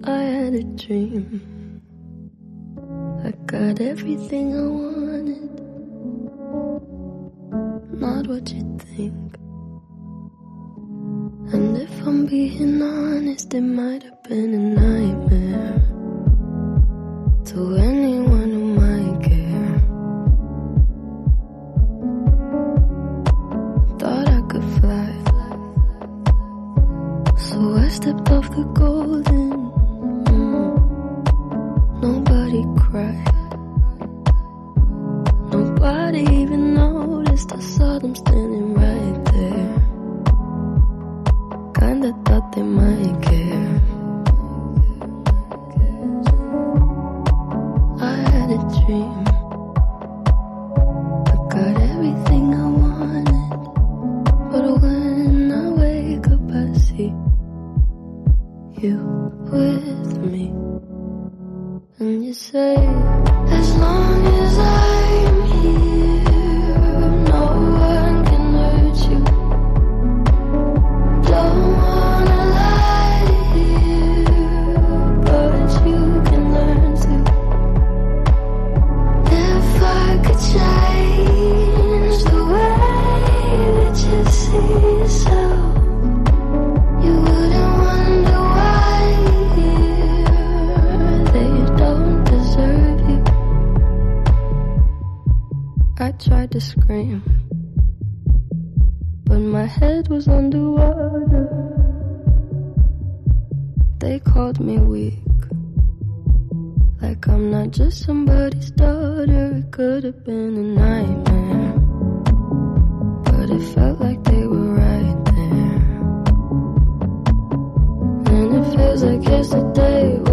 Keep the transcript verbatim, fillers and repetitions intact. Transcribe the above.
I had a dream. I got everything I wanted, not what you think. And if I'm being honest, it might have been a nightmare to anyone who might care. Thought I could fly, so I stepped off the golden. Mm. Nobody cried, nobody even noticed. I saw them standing right there. Kinda thought they might care. I had a dream. I got everything I wanted, but when I wake up I see you with me. And you say, as long as I'm here, no one can hurt you. Don't wanna lie here, but you can learn to. If I could change the way that you see yourself, you wouldn't wonder why they don't deserve you. I tried to scream, but my head was underwater. They called me weak, like I'm not just somebody's daughter. It could have been a nightmare, but it felt like they were right there. And it feels like yesterday.